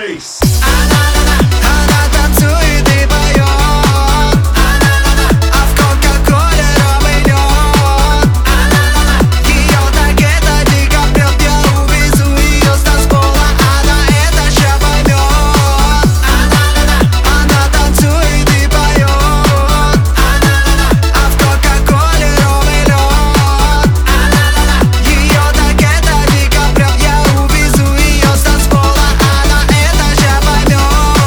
Она танцует и поет, а в кока-коле ром и лед. Ее так это дико прет, я увезу ее с танцпола, она это ща поймет. Она танцует и поет, а в кока-коле ром и лед. Ее так это дико прет, я увезу ее с танцпола, она это ща поймет.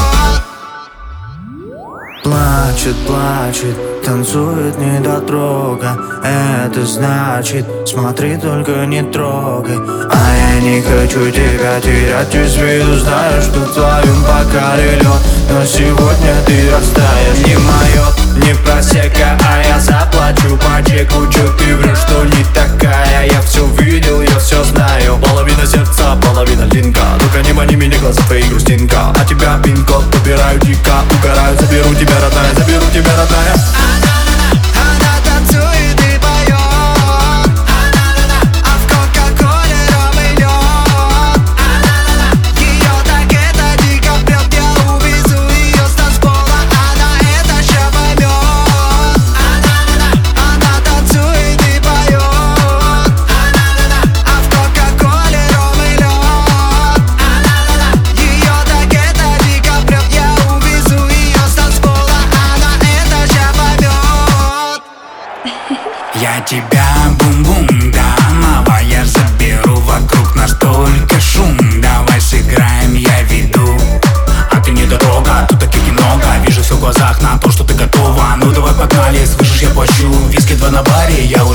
Плачет, плачет, танцует недотрога. Это значит, смотри, только не трогай. А я не хочу тебя терять из виду. Знаю, что в твоем бокале лед, но сегодня ты растаешь. Не мое, не просека, а я заплачу по чеку. Чё ты врешь, что не такая? Я все видел, я все знаю. Половина сердца, половина линка. Только не мани меня, глаза твои грустинка. А тебя пин-код побираю дико, угораю. Заберу тебя, родная, заберу тебя, родная. Она танцует и поет, а в кока-коле ром и лед. Ее так это дико прет, я увезу ее с танцпола, она это ща поймет. Она танцует и поет, а в кока-коле ром и лед. Ее так это дико прет, я увезу ее с танцпола, она это ща поймет. Я тебя бум-бум дам, я заберу. Вокруг нас только шум. Давай сыграем, я веду. А ты не дорога, тут таких немного. Вижу все в глазах на то, что ты готова. Ну давай погнали, слышишь, я плачу. Виски 2 на баре, я